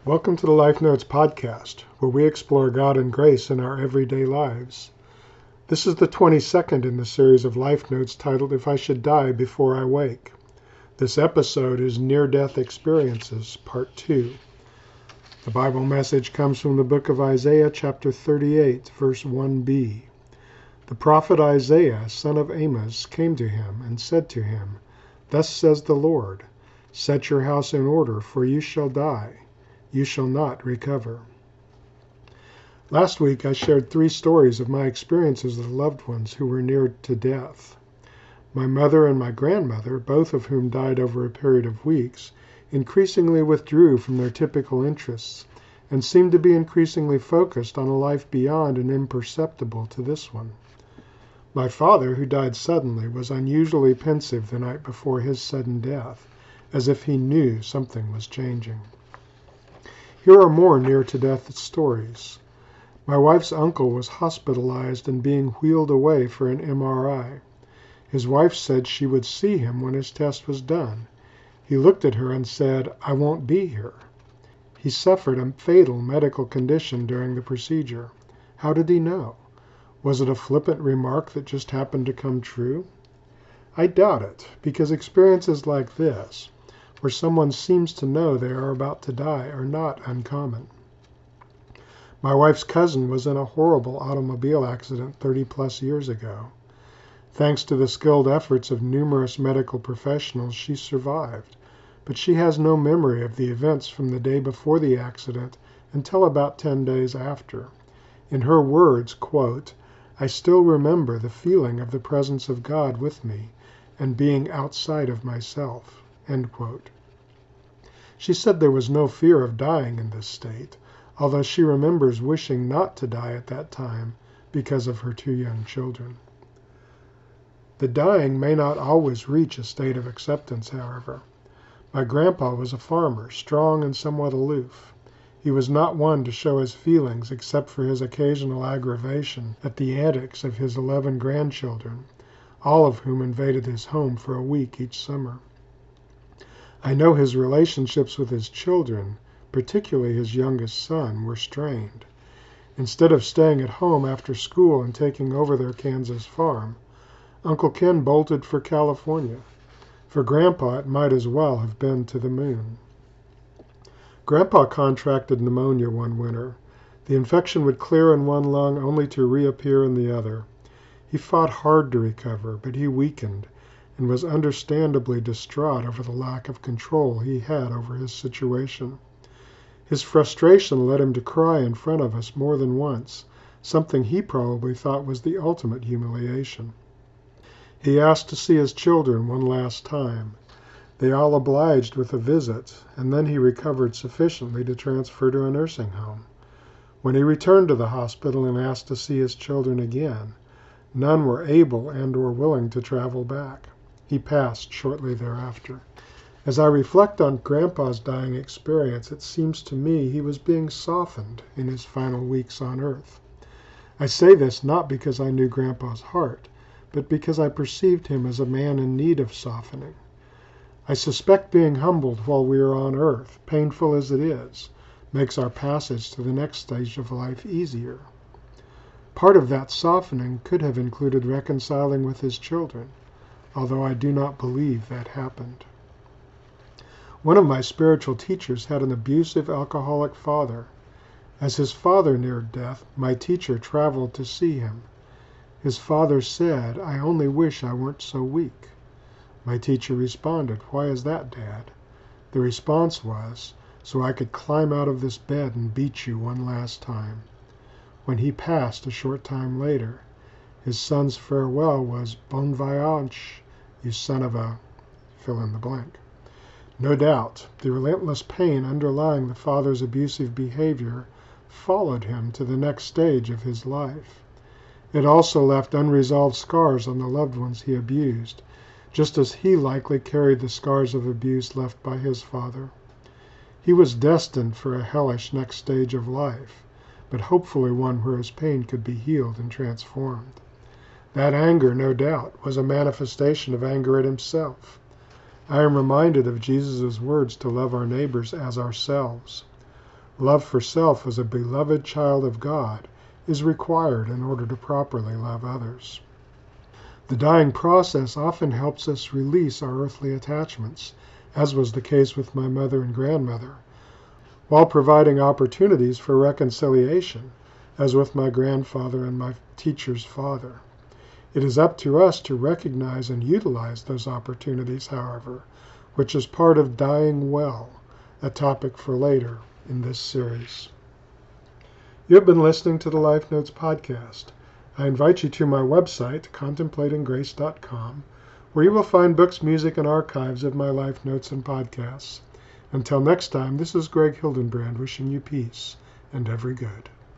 Welcome to the Life Notes podcast, where we explore God and grace in our everyday lives. This is the 22nd in the series of Life Notes titled, If I Should Die Before I Wake. This episode is Near-Death Experiences, Part 2. The Bible message comes from the book of Isaiah, chapter 38, verse 1b. The prophet Isaiah, son of Amos, came to him and said to him, Thus says the Lord, Set your house in order, for you shall die. You shall not recover. Last week I shared 3 stories of my experiences with loved ones who were near to death. My mother and my grandmother, both of whom died over a period of weeks, increasingly withdrew from their typical interests and seemed to be increasingly focused on a life beyond and imperceptible to this one. My father, who died suddenly, was unusually pensive the night before his sudden death, as if he knew something was changing. Here are more near-to-death stories. My wife's uncle was hospitalized and being wheeled away for an MRI. His wife said she would see him when his test was done. He looked at her and said, I won't be here. He suffered a fatal medical condition during the procedure. How did he know? Was it a flippant remark that just happened to come true? I doubt it, because experiences like this, where someone seems to know they are about to die, are not uncommon. My wife's cousin was in a horrible automobile accident 30-plus years ago. Thanks to the skilled efforts of numerous medical professionals, she survived, but she has no memory of the events from the day before the accident until about 10 days after. In her words, quote, I still remember the feeling of the presence of God with me and being outside of myself. End quote. She said there was no fear of dying in this state, although she remembers wishing not to die at that time because of her 2 young children. The dying may not always reach a state of acceptance, however. My grandpa was a farmer, strong and somewhat aloof. He was not one to show his feelings except for his occasional aggravation at the antics of his 11 grandchildren, all of whom invaded his home for a week each summer. I know his relationships with his children, particularly his youngest son, were strained. Instead of staying at home after school and taking over their Kansas farm, Uncle Ken bolted for California. For Grandpa, it might as well have been to the moon. Grandpa contracted pneumonia one winter. The infection would clear in one lung only to reappear in the other. He fought hard to recover, but he weakened and was understandably distraught over the lack of control he had over his situation. His frustration led him to cry in front of us more than once, something he probably thought was the ultimate humiliation. He asked to see his children one last time. They all obliged with a visit, and then he recovered sufficiently to transfer to a nursing home. When he returned to the hospital and asked to see his children again, none were able and or willing to travel back. He passed shortly thereafter. As I reflect on Grandpa's dying experience, it seems to me he was being softened in his final weeks on earth. I say this not because I knew Grandpa's heart, but because I perceived him as a man in need of softening. I suspect being humbled while we are on earth, painful as it is, makes our passage to the next stage of life easier. Part of that softening could have included reconciling with his children, although I do not believe that happened. One of my spiritual teachers had an abusive alcoholic father. As his father neared death, my teacher traveled to see him. His father said, I only wish I weren't so weak. My teacher responded, Why is that, Dad? The response was, So I could climb out of this bed and beat you one last time. When he passed a short time later, his son's farewell was, Bon voyage, you son of a... fill in the blank. No doubt, the relentless pain underlying the father's abusive behavior followed him to the next stage of his life. It also left unresolved scars on the loved ones he abused, just as he likely carried the scars of abuse left by his father. He was destined for a hellish next stage of life, but hopefully one where his pain could be healed and transformed. That anger, no doubt, was a manifestation of anger at himself. I am reminded of Jesus' words to love our neighbors as ourselves. Love for self as a beloved child of God is required in order to properly love others. The dying process often helps us release our earthly attachments, as was the case with my mother and grandmother, while providing opportunities for reconciliation, as with my grandfather and my teacher's father. It is up to us to recognize and utilize those opportunities, however, which is part of dying well, a topic for later in this series. You have been listening to the Life Notes podcast. I invite you to my website, contemplatinggrace.com, where you will find books, music, and archives of my Life Notes and podcasts. Until next time, this is Greg Hildenbrand wishing you peace and every good.